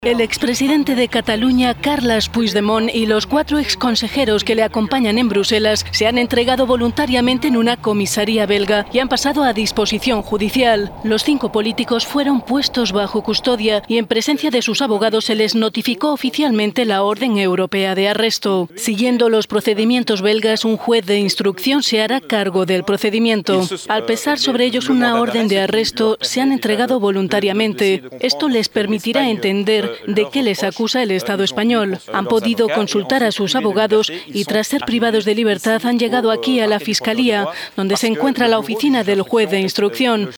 El expresidente de Cataluña, Carles Puigdemont, y los 4 exconsejeros que le acompañan en Bruselas se han entregado voluntariamente en una comisaría belga y han pasado a disposición judicial. Los 5 políticos fueron puestos bajo custodia y en presencia de sus abogados se les notificó oficialmente la orden europea de arresto. Siguiendo los procedimientos belgas, un juez de instrucción se hará cargo del procedimiento. Al pesar sobre ellos una orden de arresto, se han entregado voluntariamente. Esto les permitirá entender de qué les acusa el Estado español. Han podido consultar a sus abogados y, tras ser privados de libertad, han llegado aquí a la Fiscalía, donde se encuentra la oficina del juez de instrucción.